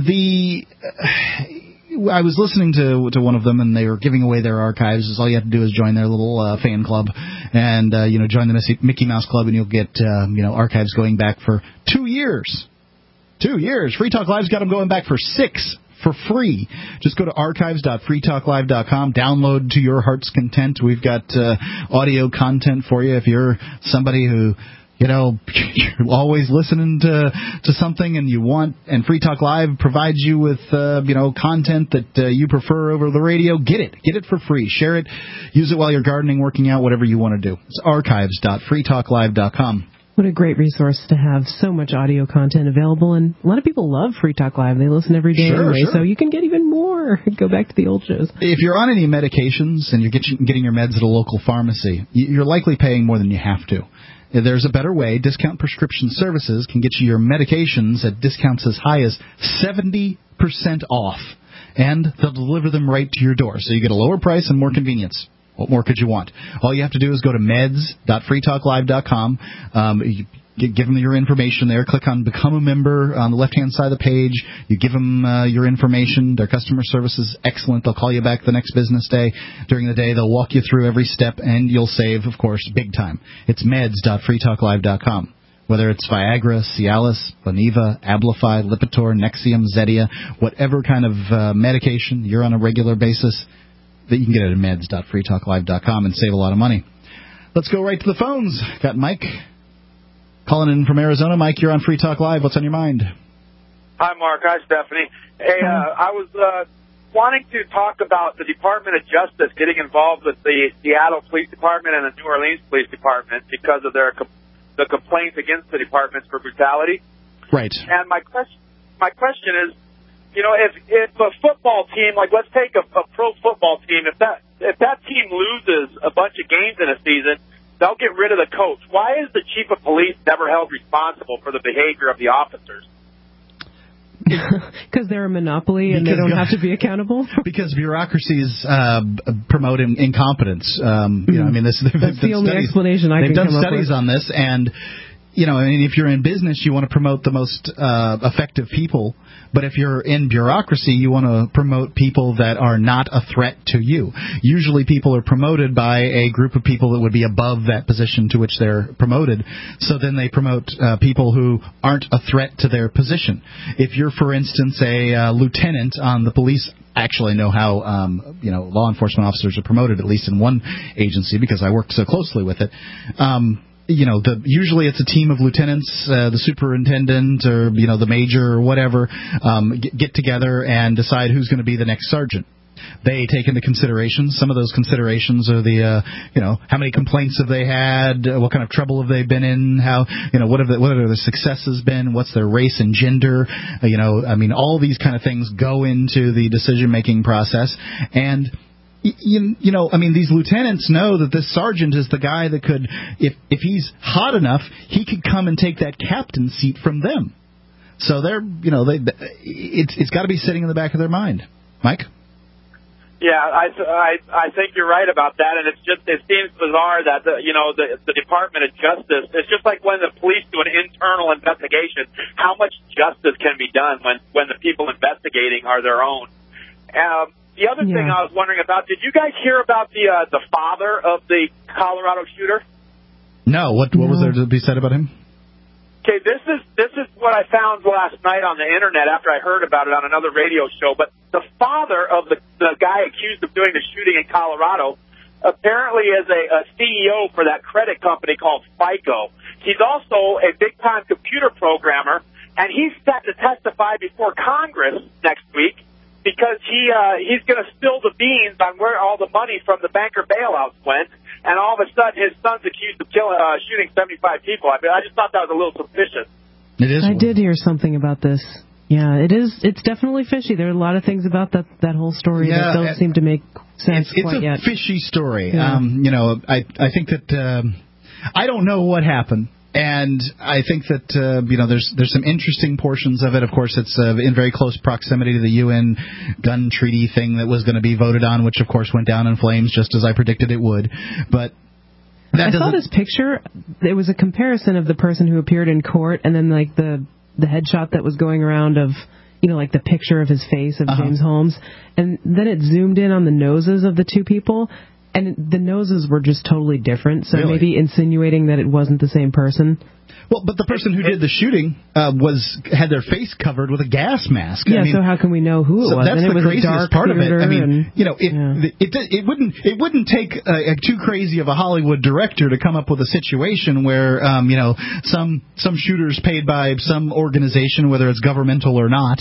Speaker 2: I was listening to one of them, and they were giving away their archives. All you have to do is join their little fan club, and join the Mickey Mouse Club, and you'll get archives going back for 2 years. 2 years. Free Talk Live's got them going back for 6 for free. Just go to archives.freetalklive.com. Download to your heart's content. We've got audio content for you if you're somebody who you're always listening to something and Free Talk Live provides you with, content that you prefer over the radio. Get it for free. Share it. Use it while you're gardening, working out, whatever you want to do. It's archives.freetalklive.com.
Speaker 3: What a great resource to have so much audio content available. And a lot of people love Free Talk Live. They listen every day anyway, so you can get even more. Go back to the old shows.
Speaker 2: If you're on any medications and you're getting your meds at a local pharmacy, you're likely paying more than you have to. There's a better way. Discount Prescription Services can get you your medications at discounts as high as 70% off. And they'll deliver them right to your door. So you get a lower price and more convenience. What more could you want? All you have to do is go to meds.freetalklive.com. Give them your information there. Click on Become a Member on the left-hand side of the page. You give them your information. Their customer service is excellent. They'll call you back the next business day. During the day, they'll walk you through every step, and you'll save, of course, big time. It's meds.freetalklive.com. Whether it's Viagra, Cialis, Boniva, Abilify, Lipitor, Nexium, Zetia, whatever kind of medication you're on a regular basis, that you can get it at meds.freetalklive.com and save a lot of money. Let's go right to the phones. Got Mike calling in from Arizona. Mike, you're on Free Talk Live. What's on your mind?
Speaker 11: Hi, Mark. Hi, Stephanie. Hey, I was wanting to talk about the Department of Justice getting involved with the Seattle Police Department and the New Orleans Police Department because of the complaints against the departments for brutality.
Speaker 2: Right.
Speaker 11: And my question is, you know, if a football team, like let's take a pro football team, if that team loses a bunch of games in a season, they'll get rid of the coach. Why is the chief of police never held responsible for the behavior of the officers?
Speaker 3: Because they're a monopoly and they don't have to be accountable.
Speaker 2: Because bureaucracies promote incompetence. You know, I mean, that's
Speaker 3: the only explanation I can come up with.
Speaker 2: They've done studies on this, and you know, I mean, if you're in business, you want to promote the most effective people. But if you're in bureaucracy, you want to promote people that are not a threat to you. Usually people are promoted by a group of people that would be above that position to which they're promoted. So then they promote people who aren't a threat to their position. If you're, for instance, a lieutenant on the police, actually know how you know, law enforcement officers are promoted, at least in one agency, because I work so closely with it. You know, usually it's a team of lieutenants, the superintendent or, you know, the major or whatever, get together and decide who's going to be the next sergeant. They take into consideration, some of those considerations are the, you know, how many complaints have they had, what kind of trouble have they been in, how, you know, what have their successes been, what's their race and gender, you know, I mean, all these kind of things go into the decision-making process. And you know, I mean, these lieutenants know that this sergeant is the guy that could, if he's hot enough, he could come and take that captain seat from them. So they're, you know, it's got to be sitting in the back of their mind. Mike?
Speaker 11: Yeah, I think you're right about that, and it seems bizarre that the Department of Justice, it's just like when the police do an internal investigation, how much justice can be done when the people investigating are their own. The other thing I was wondering about, did you guys hear about the father of the Colorado shooter?
Speaker 2: No. What was there to be said about him?
Speaker 11: Okay, this is what I found last night on the internet after I heard about it on another radio show. But the father of the guy accused of doing the shooting in Colorado apparently is a CEO for that credit company called FICO. He's also a big-time computer programmer, and he's set to testify before Congress next week, because he's going to spill the beans on where all the money from the banker bailouts went, and all of a sudden his son's accused of shooting 75 people. I mean, I just thought that was a little suspicious.
Speaker 2: It is.
Speaker 3: I did hear something about this. Yeah, it is. It's definitely fishy. There are a lot of things about that whole story that don't seem to make sense quite yet.
Speaker 2: It's a fishy story.
Speaker 3: Yeah.
Speaker 2: You know, I think that I don't know what happened. And I think that, you know, there's some interesting portions of it. Of course, it's in very close proximity to the UN gun treaty thing that was going to be voted on, which, of course, went down in flames just as I predicted it would. But I
Speaker 3: saw this picture. It was a comparison of the person who appeared in court and then, like, the headshot that was going around of, you know, like the picture of his face of James Holmes. And then it zoomed in on the noses of the two people. And the noses were just totally different, so maybe insinuating that it wasn't the same person.
Speaker 2: Well, but the person who did the shooting had their face covered with a gas mask.
Speaker 3: Yeah, I mean, so how can we know who it was?
Speaker 2: That's
Speaker 3: and
Speaker 2: the craziest part of it. I mean, you know, it wouldn't take too crazy of a Hollywood director to come up with a situation where, you know, some shooters paid by some organization, whether it's governmental or not,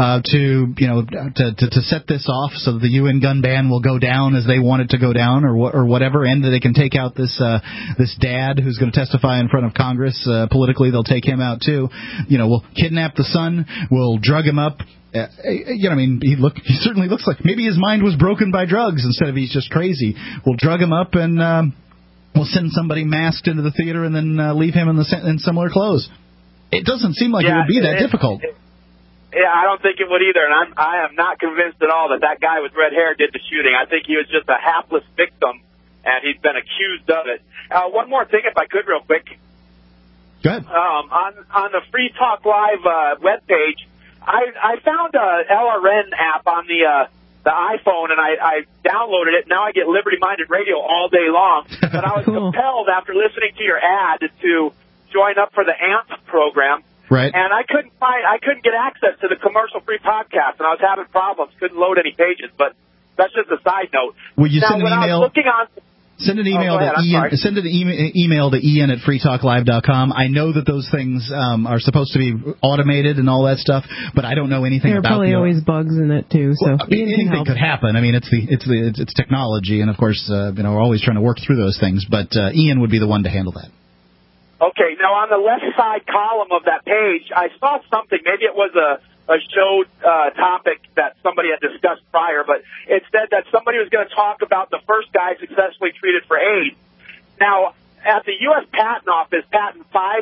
Speaker 2: to set this off so that the UN gun ban will go down as they want it to go down, or whatever, and that they can take out this dad who's going to testify in front of Congress. Politically, they'll take him out too. You know, we'll kidnap the son. We'll drug him up. You know, I mean, he certainly looks like maybe his mind was broken by drugs instead of he's just crazy. We'll drug him up and we'll send somebody masked into the theater and then leave him in similar clothes. It doesn't seem like it would be that difficult.
Speaker 11: Yeah, I don't think it would either, and I am not convinced at all that guy with red hair did the shooting. I think he was just a hapless victim, and he's been accused of it. One more thing, if I could, real quick.
Speaker 2: Go ahead.
Speaker 11: On the Free Talk Live webpage, I found a LRN app on the iPhone, and I downloaded it. Now I get Liberty Minded Radio all day long. But I was compelled, after listening to your ad, to join up for the AMP program.
Speaker 2: Right.
Speaker 11: And I couldn't get access to the commercial-free podcast, and I was having problems. Couldn't load any pages, but that's just a side note.
Speaker 2: Will you
Speaker 11: now,
Speaker 2: send an email? Send an email to Ian. Send an email to Ian at freetalklive.com. I know that those things are supposed to be automated and all that stuff, but I don't know anything about.
Speaker 3: There are probably always bugs in it too. So
Speaker 2: well, anything could happen. I mean, it's technology, and of course, we're always trying to work through those things. But Ian would be the one to handle that.
Speaker 11: Okay. Now on the left side column of that page, I saw something. Maybe it was a show topic that somebody had discussed prior, but it said that somebody was going to talk about the first guy successfully treated for AIDS. Now, at the U.S. Patent Office, patent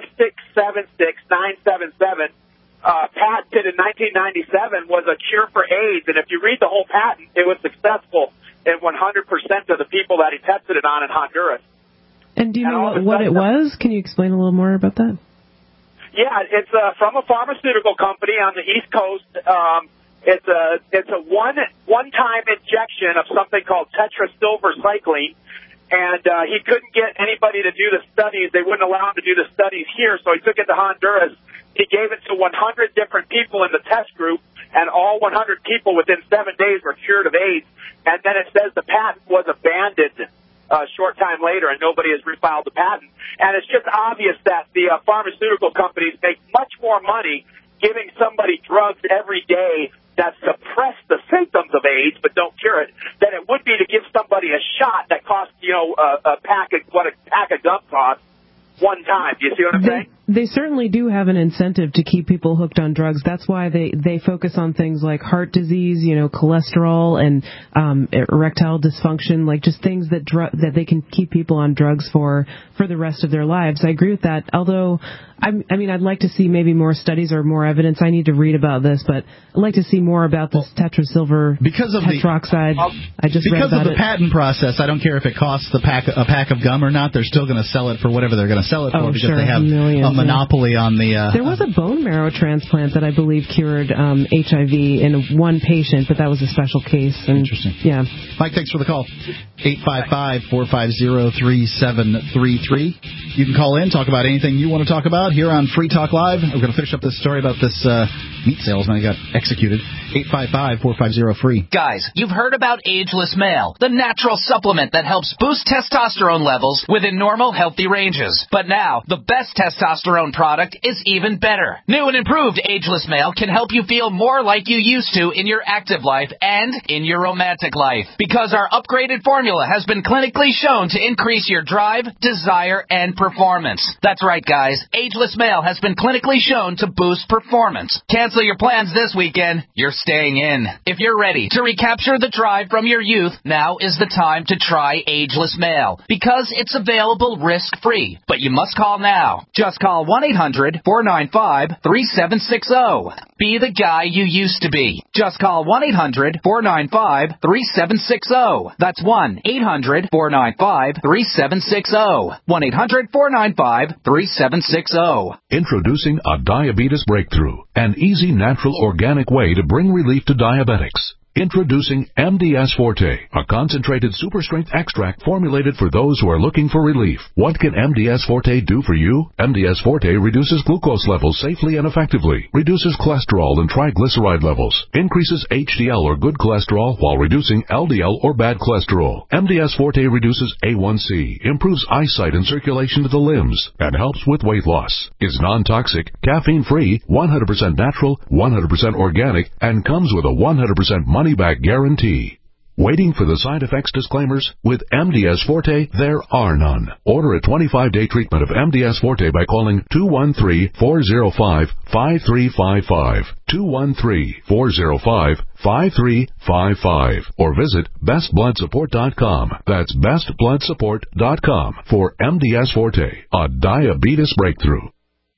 Speaker 11: 5676977, patented in 1997, was a cure for AIDS, and if you read the whole patent, it was successful in 100% of the people that he tested it on in Honduras.
Speaker 3: And do you know what it was? Can you explain a little more about that?
Speaker 11: Yeah, it's from a pharmaceutical company on the East Coast. It's a one-time injection of something called tetrasilvercycline, and he couldn't get anybody to do the studies. They wouldn't allow him to do the studies here, so he took it to Honduras. He gave it to 100 different people in the test group, and all 100 people within 7 days were cured of AIDS. And then it says the patent was abandoned a short time later, and nobody has refiled the patent. And it's just obvious that the pharmaceutical companies make much more money giving somebody drugs every day that suppress the symptoms of AIDS but don't cure it than it would be to give somebody a shot that costs, a pack of gum costs one time. Do you see what I'm saying?
Speaker 3: They certainly do have an incentive to keep people hooked on drugs. That's why they focus on things like heart disease, cholesterol, and erectile dysfunction, like just things that they can keep people on drugs for the rest of their lives. I agree with that. Although, I'd like to see maybe more studies or more evidence. I need to read about this, but I'd like to see more about this tetrasilver tetroxide. I just read about
Speaker 2: because of the patent process. I don't care if it costs a pack of gum or not. They're still going to sell it for whatever they're going to sell it for because they have a monopoly on the...
Speaker 3: There was a bone marrow transplant that I believe cured HIV in one patient, but that was a special case.
Speaker 2: Interesting.
Speaker 3: Yeah.
Speaker 2: Mike, thanks for the call. 855-450-3733. You can call in, talk about anything you want to talk about here on Free Talk Live. We're going to finish up this story about this meat salesman who got executed. 855-450-FREE.
Speaker 1: Guys, you've heard about Ageless Male, the natural supplement that helps boost testosterone levels within normal, healthy ranges. But now, the best testosterone product is even better. New and improved Ageless Male can help you feel more like you used to in your active life and in your romantic life. Because our upgraded formula has been clinically shown to increase your drive, desire, and performance. That's right, guys. Ageless Male has been clinically shown to boost performance. Cancel your plans this weekend. You're staying in. If you're ready to recapture the drive from your youth, now is the time to try Ageless Male. Because it's available risk-free. But you must call now. Just call 1-800-495-3760. Be the guy you used to be. Just call 1-800-495-3760. That's 1-800-495-3760. 1-800-495-3760.
Speaker 12: Introducing a diabetes breakthrough, an easy, natural, organic way to bring relief to diabetics. Introducing MDS Forte, a concentrated super-strength extract formulated for those who are looking for relief. What can MDS Forte do for you? MDS Forte reduces glucose levels safely and effectively, reduces cholesterol and triglyceride levels, increases HDL or good cholesterol while reducing LDL or bad cholesterol. MDS Forte reduces A1C, improves eyesight and circulation to the limbs, and helps with weight loss. Is non-toxic, caffeine-free, 100% natural, 100% organic, and comes with a 100% money-back guarantee. Waiting for the side effects disclaimers? With MDS Forte, there are none. Order a 25-day treatment of MDS Forte by calling 213-405-5355, 213-405-5355, or visit bestbloodsupport.com. That's bestbloodsupport.com for MDS Forte, a diabetes breakthrough.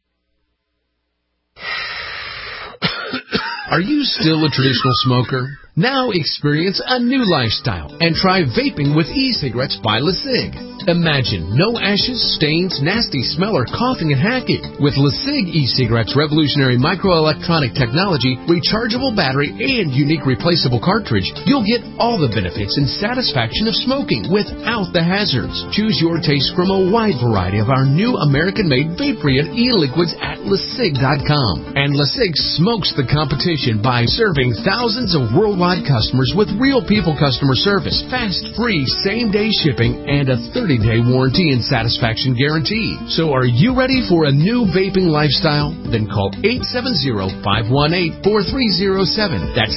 Speaker 13: Are you still a traditional smoker? Now experience a new lifestyle and try vaping with e-cigarettes by LeSig. Imagine no ashes, stains, nasty smell, or coughing and hacking. With LeSig e-cigarettes' revolutionary microelectronic technology, rechargeable battery, and unique replaceable cartridge, you'll get all the benefits and satisfaction of smoking without the hazards. Choose your taste from a wide variety of our new American-made vape-free and e-liquids at LeSig.com. And LeSig smokes the competition by serving thousands of worldwide customers with real people customer service, fast, free, same-day shipping, and a 30-day warranty and satisfaction guarantee. So are you ready for a new vaping lifestyle? Then call 870-518-4307. That's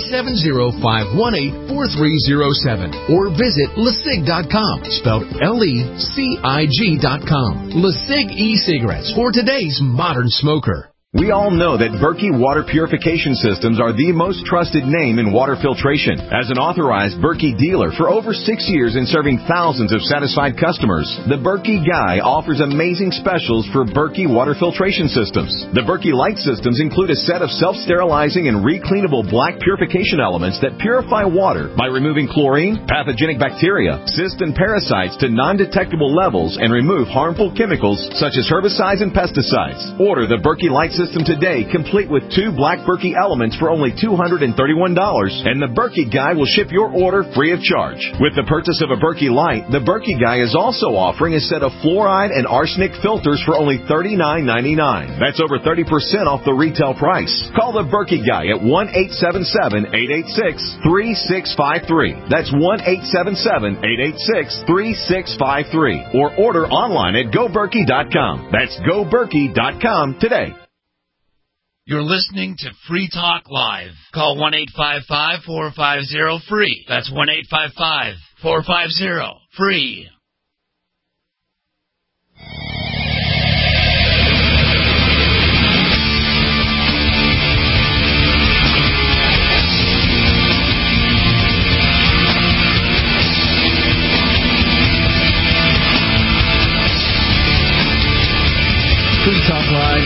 Speaker 13: 870-518-4307. Or visit LeSig.com, spelled LECIG.com. LeSig e-cigarettes for today's modern smoker.
Speaker 14: We all know that Berkey Water Purification Systems are the most trusted name in water filtration. As an authorized Berkey dealer for over 6 years and serving thousands of satisfied customers, the Berkey Guy offers amazing specials for Berkey Water Filtration Systems. The Berkey Light Systems include a set of self-sterilizing and recleanable black purification elements that purify water by removing chlorine, pathogenic bacteria, cysts, and parasites to non-detectable levels and remove harmful chemicals such as herbicides and pesticides. Order the Berkey Light System today, complete with 2 black Berkey elements for only $231, and the Berkey Guy will ship your order free of charge. With the purchase of a Berkey Light, the Berkey Guy is also offering a set of fluoride and arsenic filters for only $39.99. That's over 30% off the retail price. Call the Berkey Guy at 1-877-886-3653. That's 1-877-886-3653. Or order online at GoBerkey.com. That's GoBerkey.com today.
Speaker 8: You're listening to Free Talk Live. Call 1-855-450-FREE. That's 1-855-450-FREE.
Speaker 2: Free Talk Live,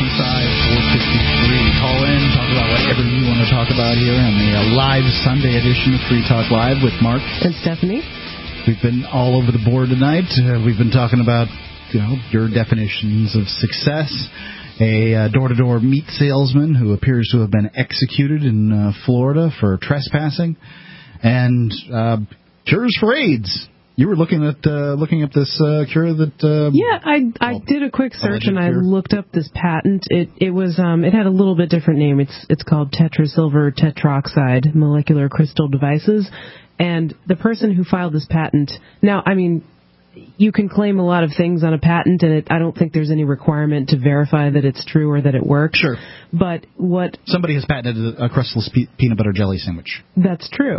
Speaker 2: 855-453. Call in, talk about whatever you want to talk about here on the live Sunday edition of Free Talk Live with Mark
Speaker 3: and Stephanie.
Speaker 2: We've been all over the board tonight. We've been talking about, your definitions of success. A door-to-door meat salesman who appears to have been executed in Florida for trespassing, and cures for AIDS. You were looking at this cure that.
Speaker 3: I did a quick search and I looked up this patent. It was it had a little bit different name. It's called tetrasilver tetroxide molecular crystal devices, and the person who filed this patent. Now, I mean, you can claim a lot of things on a patent, and I don't think there's any requirement to verify that it's true or that it works.
Speaker 2: Sure.
Speaker 3: But what
Speaker 2: somebody has patented a crustless peanut butter jelly sandwich.
Speaker 3: That's true.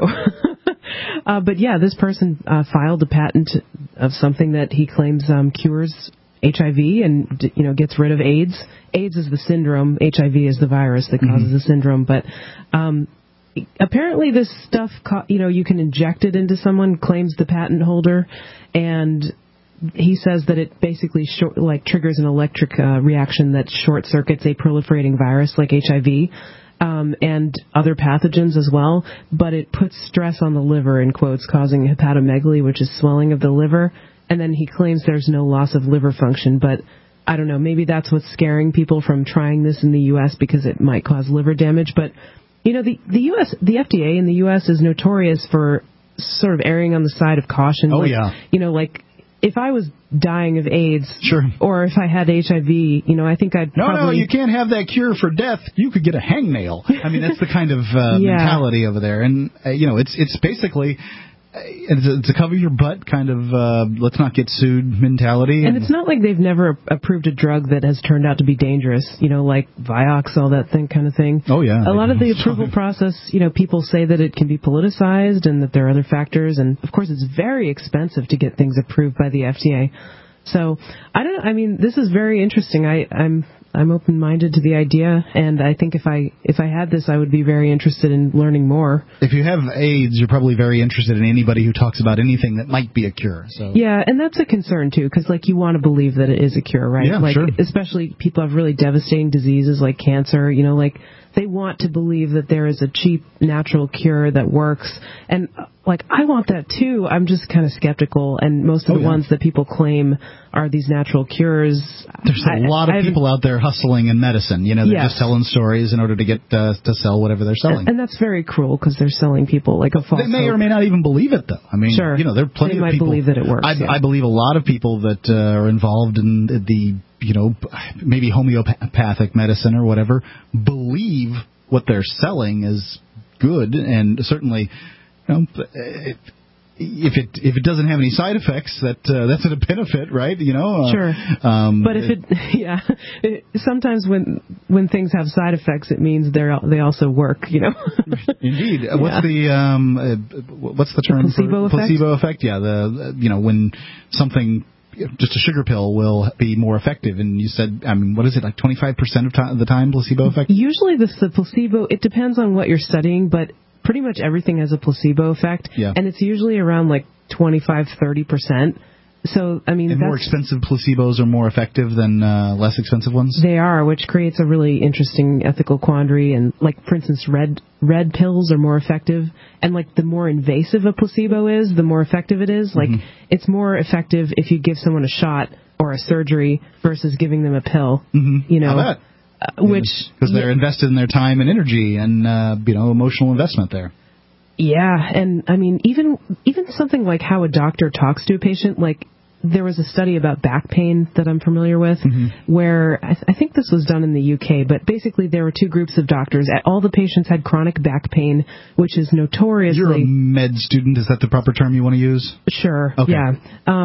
Speaker 3: But yeah, this person filed a patent of something that he claims cures HIV and gets rid of AIDS. AIDS is the syndrome. HIV is the virus that causes the syndrome. But apparently, this stuff you can inject it into someone. Claims the patent holder, and he says that it basically triggers an electric reaction that short circuits a proliferating virus like HIV. And other pathogens as well, but it puts stress on the liver, in quotes, causing hepatomegaly, which is swelling of the liver. And then he claims there's no loss of liver function, but I don't know, maybe that's what's scaring people from trying this in the U.S. because it might cause liver damage. But, the FDA in the U.S. is notorious for sort of erring on the side of caution. If I was dying of AIDS,
Speaker 2: sure,
Speaker 3: or if I had HIV, I think I'd probably...
Speaker 2: No, you can't have that cure for death. You could get a hangnail. I mean, that's the kind of mentality over there. And, it's basically... It's a cover your butt kind of let's not get sued mentality.
Speaker 3: And it's not like they've never approved a drug that has turned out to be dangerous, like Vioxx, all that kind of thing.
Speaker 2: Oh, yeah.
Speaker 3: A lot of the approval process, people say that it can be politicized and that there are other factors. And, of course, it's very expensive to get things approved by the FDA. So, this is very interesting. I'm open-minded to the idea, and I think if I had this, I would be very interested in learning more.
Speaker 2: If you have AIDS, you're probably very interested in anybody who talks about anything that might be a cure. So
Speaker 3: yeah, and that's a concern too, because you want to believe that it is a cure, right?
Speaker 2: Yeah, sure.
Speaker 3: Especially people have really devastating diseases like cancer. They want to believe that there is a cheap natural cure that works, and like, I want that too. I'm just kind of skeptical, and most of the ones that people claim are these natural cures.
Speaker 2: There's a lot of people out there hustling in medicine. You know, they're just telling stories in order to get to sell whatever they're selling.
Speaker 3: And that's very cruel because they're selling people like a false.
Speaker 2: They may or may not even believe it, though. I mean, you know, there are plenty of people. They might
Speaker 3: believe that it works.
Speaker 2: I believe a lot of people that are involved in the, you know, maybe homeopathic medicine or whatever, believe what they're selling is good, and certainly, you know, if it doesn't have any side effects, that's a benefit, right? You know,
Speaker 3: sure. But if sometimes when things have side effects, it means they also work. You know.
Speaker 2: Indeed. What's the term?
Speaker 3: Placebo effect.
Speaker 2: Placebo effect. Yeah. When something. Just a sugar pill will be more effective, and you said, I mean, what is it, like 25% of the time placebo effect?
Speaker 3: Usually the placebo, it depends on what you're studying, but pretty much everything has a placebo effect, and it's usually around like 25-30%. So, I mean,
Speaker 2: and more expensive placebos are more effective than less expensive ones?
Speaker 3: They are, which creates a really interesting ethical quandary. And, like, for instance, red pills are more effective. And, like, the more invasive a placebo is, the more effective it is. Like, it's more effective if you give someone a shot or a surgery versus giving them a pill. You know,
Speaker 2: I bet. Because they're invested in their time and energy and, emotional investment there.
Speaker 3: Yeah, and I mean, even something like how a doctor talks to a patient, like there was a study about back pain that I'm familiar with, where I think this was done in the UK, but basically there were two groups of doctors. All the patients had chronic back pain, which is notoriously...
Speaker 2: You're a med student, is that the proper term you want to use?
Speaker 3: Sure,
Speaker 2: okay.
Speaker 3: Yeah.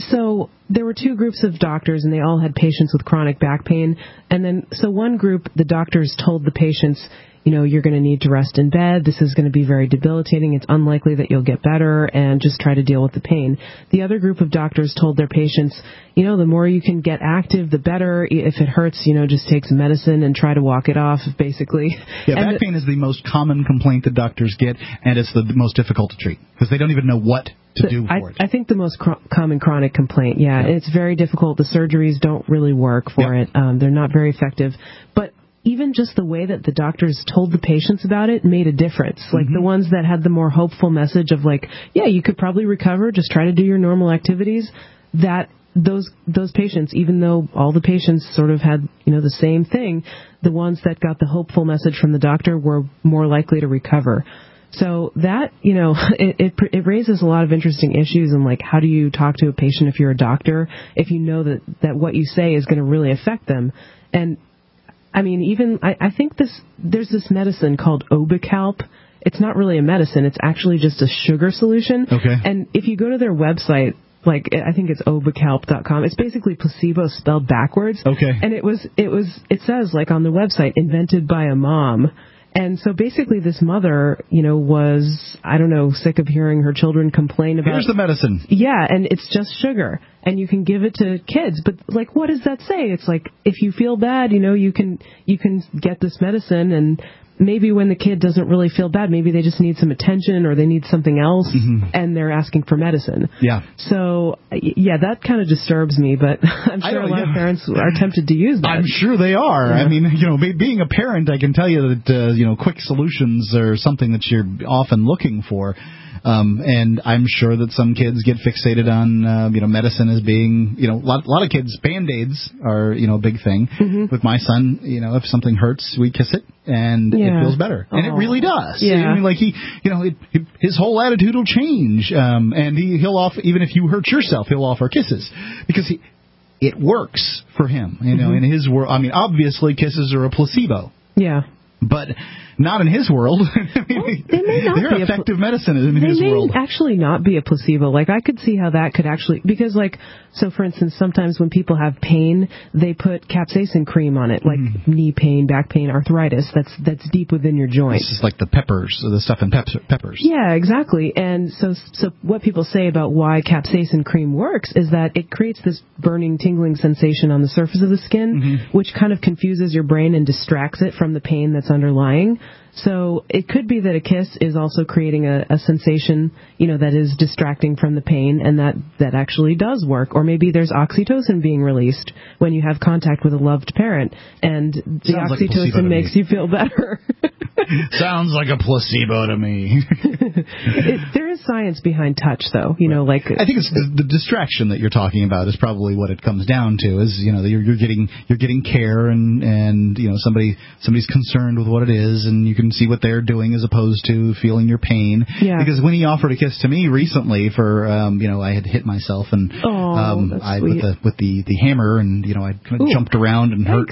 Speaker 3: So there were two groups of doctors, and they all had patients with chronic back pain. And then, so one group, the doctors told the patients, you know, you're going to need to rest in bed. This is going to be very debilitating. It's unlikely that you'll get better, and just try to deal with the pain. The other group of doctors told their patients, you know, the more you can get active, the better. If it hurts, you know, just take some medicine and try to walk it off, basically.
Speaker 2: Yeah, back pain is the most common complaint that doctors get, and it's the most difficult to treat because they don't even know what to do for it.
Speaker 3: I think the most common chronic complaint, it's very difficult. The surgeries don't really work for it. They're not very effective. But even just the way that the doctors told the patients about it made a difference. Like the ones that had the more hopeful message of like, yeah, you could probably recover, just try to do your normal activities, that those patients, even though all the patients sort of had, you know, the same thing, the ones that got the hopeful message from the doctor were more likely to recover. So that, you know, it raises a lot of interesting issues, and like, how do you talk to a patient if you're a doctor, if you know that what you say is going to really affect them? And I mean, even I think there's this medicine called Obicalp. It's not really a medicine; it's actually just a sugar solution.
Speaker 2: Okay.
Speaker 3: And if you go to their website, like I think it's obicalp.com, it's basically placebo spelled backwards.
Speaker 2: Okay.
Speaker 3: And it says like on the website, invented by a mom. And so basically this mother, you know, was, I don't know, sick of hearing her children complain about...
Speaker 2: Here's the medicine.
Speaker 3: Yeah, and it's just sugar. And you can give it to kids. But, like, what does that say? It's like, if you feel bad, you know, you can get this medicine, and maybe when the kid doesn't really feel bad, maybe they just need some attention or they need something else, and they're asking for medicine.
Speaker 2: Yeah.
Speaker 3: So, yeah, that kind of disturbs me, but I'm sure a lot of parents are tempted to use that.
Speaker 2: I'm sure they are. Yeah. I mean, you know, being a parent, I can tell you that, you know, quick solutions are something that you're often looking for. And I'm sure that some kids get fixated on, you know, medicine as being, you know, a lot of kids, Band-Aids are, you know, a big thing. With my son, you know, if something hurts, we kiss it, and it feels better. And it really does.
Speaker 3: Yeah.
Speaker 2: I mean, like, his whole attitude will change. And he'll offer, even if you hurt yourself, he'll offer kisses. Because it works for him, you know, in his world. I mean, obviously, kisses are a placebo.
Speaker 3: Yeah.
Speaker 2: But not in his world. I mean, they're effective medicine in his world.
Speaker 3: They may actually not be a placebo. Like, I could see how that could actually... Because, like, so, for instance, sometimes when people have pain, they put capsaicin cream on it, like knee pain, back pain, arthritis. That's deep within your joint.
Speaker 2: This is like the peppers, the stuff in peppers.
Speaker 3: Yeah, exactly. And so what people say about why capsaicin cream works is that it creates this burning, tingling sensation on the surface of the skin, which kind of confuses your brain and distracts it from the pain that's underlying. So it could be that a kiss is also creating a sensation, you know, that is distracting from the pain, and that actually does work. Or maybe there's oxytocin being released when you have contact with a loved parent, and the oxytocin makes you feel better.
Speaker 2: Sounds like a placebo to me.
Speaker 3: There is science behind touch, though? You know, like
Speaker 2: I think it's the distraction that you're talking about is probably what it comes down to. Is you're getting care and somebody's concerned with what it is, and you can see what they're doing as opposed to feeling your pain.
Speaker 3: Yeah.
Speaker 2: Because when he offered a kiss to me recently for I had hit myself and with the hammer, and I kind of jumped around and hurt.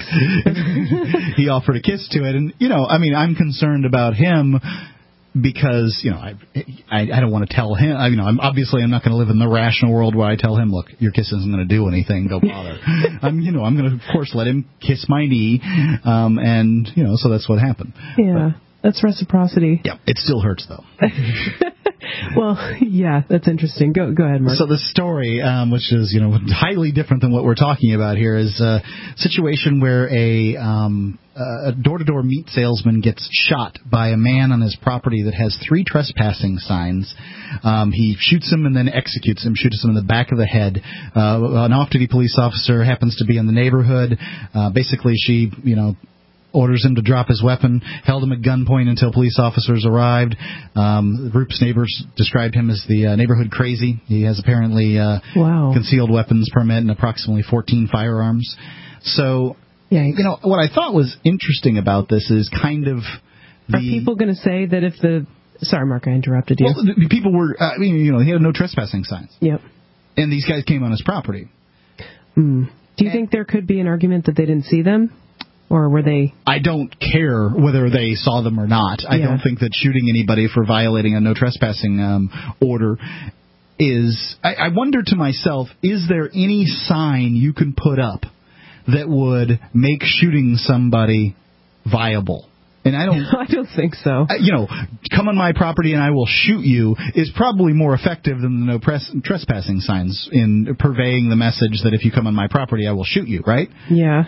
Speaker 2: He offered a kiss to it, and I'm concerned about him because I don't want to tell him. I'm not going to live in the rational world where I tell him, look, your kiss isn't going to do anything. Don't bother. I'm going to of course let him kiss my knee, and so that's what happened.
Speaker 3: Yeah, that's reciprocity.
Speaker 2: Yeah, it still hurts though.
Speaker 3: Well, yeah, that's interesting. Go ahead, Mark.
Speaker 2: So the story, which is highly different than what we're talking about here, is a situation where a door-to-door meat salesman gets shot by a man on his property that has 3 trespassing signs. He shoots him and then executes him, shoots him in the back of the head. An off-duty police officer happens to be in the neighborhood. Basically, she, orders him to drop his weapon, held him at gunpoint until police officers arrived. The group's neighbors described him as the neighborhood crazy. He has apparently concealed weapons permit and approximately 14 firearms. So, what I thought was interesting about this is kind of
Speaker 3: Are people going to say that if the... Sorry, Mark, I interrupted you.
Speaker 2: Well, people were... he had no trespassing signs.
Speaker 3: Yep.
Speaker 2: And these guys came on his property.
Speaker 3: Do you think there could be an argument that they didn't see them? Or were they...
Speaker 2: I don't care whether they saw them or not. I don't think that shooting anybody for violating a no trespassing order is... I wonder to myself, is there any sign you can put up that would make shooting somebody viable? And I
Speaker 3: don't think so.
Speaker 2: Come on my property and I will shoot you is probably more effective than the no trespassing signs in purveying the message that if you come on my property, I will shoot you, right?
Speaker 3: Yeah.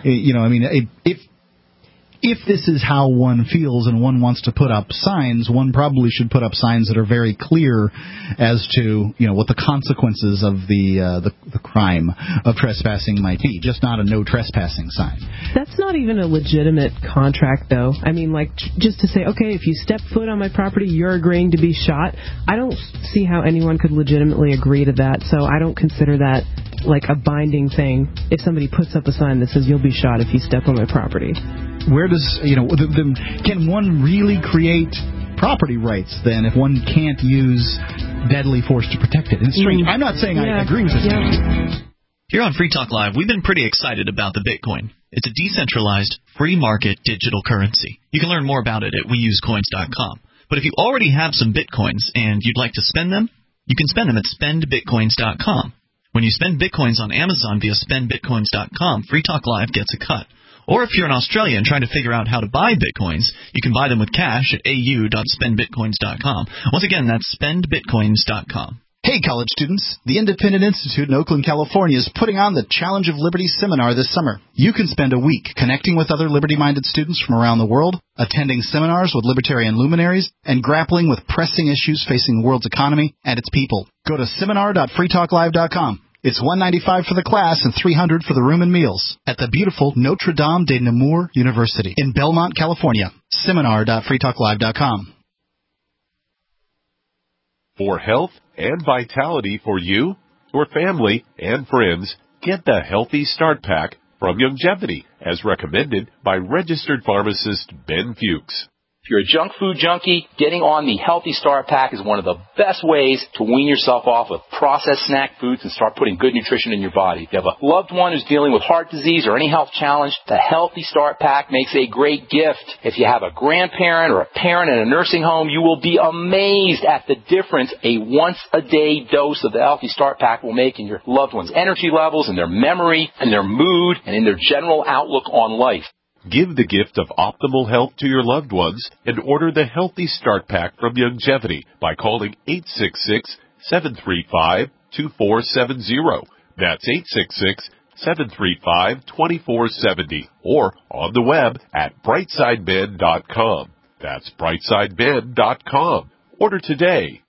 Speaker 2: If this is how one feels and one wants to put up signs, one probably should put up signs that are very clear as to what the consequences of the crime of trespassing might be. Just not a no trespassing sign.
Speaker 3: That's not even a legitimate contract, though. I mean, just to say, okay, if you step foot on my property, you're agreeing to be shot. I don't see how anyone could legitimately agree to that. So I don't consider that like a binding thing. If somebody puts up a sign that says you'll be shot if you step on my property.
Speaker 2: Where does, can one really create property rights then if one can't use deadly force to protect it? It's strange. I'm not saying I agree with this. Yeah.
Speaker 15: Here on Free Talk Live, we've been pretty excited about the Bitcoin. It's a decentralized, free market digital currency. You can learn more about it at weusecoins.com. But if you already have some Bitcoins and you'd like to spend them, you can spend them at spendbitcoins.com. When you spend Bitcoins on Amazon via spendbitcoins.com, Free Talk Live gets a cut. Or if you're an Australian trying to figure out how to buy Bitcoins, you can buy them with cash at au.spendbitcoins.com. Once again, that's spendbitcoins.com.
Speaker 2: Hey, college students. The Independent Institute in Oakland, California is putting on the Challenge of Liberty seminar this summer. You can spend a week connecting with other liberty-minded students from around the world, attending seminars with libertarian luminaries, and grappling with pressing issues facing the world's economy and its people. Go to seminar.freetalklive.com. It's $195 for the class and $300 for the room and meals at the beautiful Notre Dame de Namur University in Belmont, California. Seminar.freetalklive.com.
Speaker 16: For health and vitality for you, your family, and friends, get the Healthy Start Pack from Youngevity, as recommended by registered pharmacist Ben Fuchs.
Speaker 17: If you're a junk food junkie, getting on the Healthy Start Pack is one of the best ways to wean yourself off of processed snack foods and start putting good nutrition in your body. If you have a loved one who's dealing with heart disease or any health challenge, the Healthy Start Pack makes a great gift. If you have a grandparent or a parent in a nursing home, you will be amazed at the difference a once-a-day dose of the Healthy Start Pack will make in your loved one's energy levels, in their memory, in their mood, and in their general outlook on life.
Speaker 16: Give the gift of optimal health to your loved ones and order the Healthy Start Pack from Youngevity by calling 866-735-2470. That's 866-735-2470 or on the web at brightsideben.com. That's brightsideben.com. Order today.